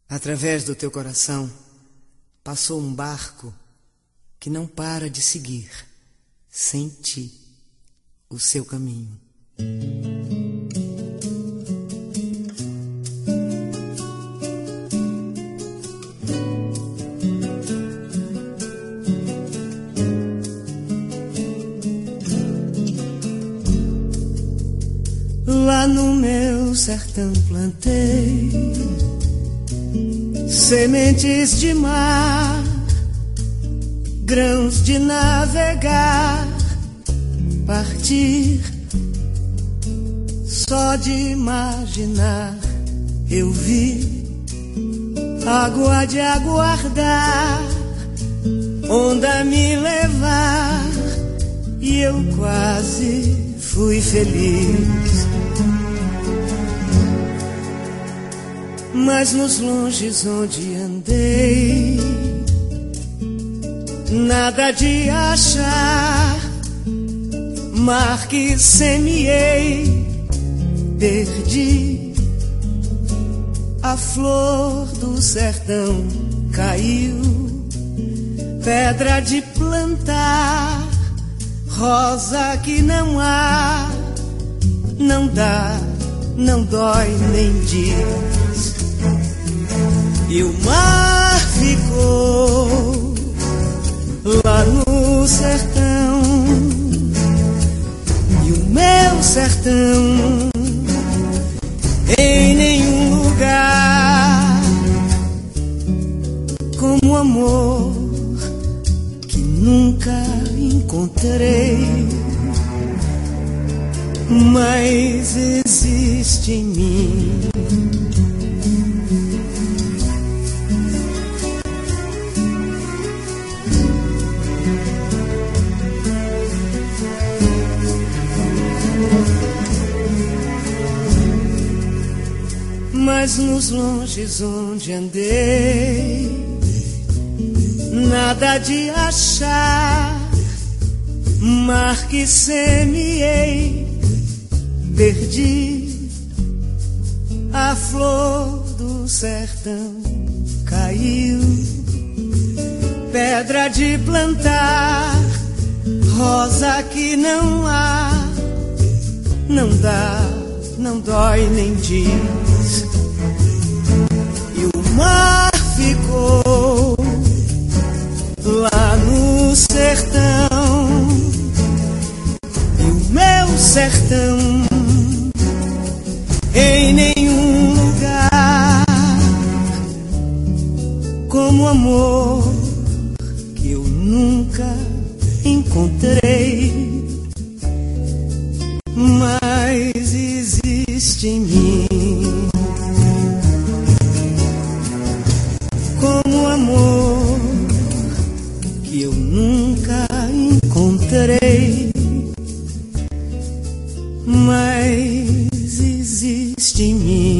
Através do teu coração passou um barco que não para de seguir, sem ti, o seu caminho. Lá no meu sertão plantei sementes de mar, grãos de navegar, partir. Só de imaginar eu vi água de aguardar, onda me levar, e eu quase fui feliz. Mas nos longes onde andei, nada de achar, mar que semeei, perdi. A flor do sertão caiu, pedra de plantar, rosa que não há, não dá, não dói nem diz. E o mar ficou lá no sertão, e o meu sertão em nenhum lugar, como amor que nunca encontrei, mas existe em mim. Mas nos longes onde andei, nada de achar, mar que semeei, perdi. A flor do sertão caiu, pedra de plantar, rosa que não há, não dá, não dói nem diz. E o mar ficou lá no sertão, e o meu sertão em nenhum lugar, como amor que eu nunca encontrei, mas existe em mim. Como amor que eu nunca encontrei, mas existe em mim.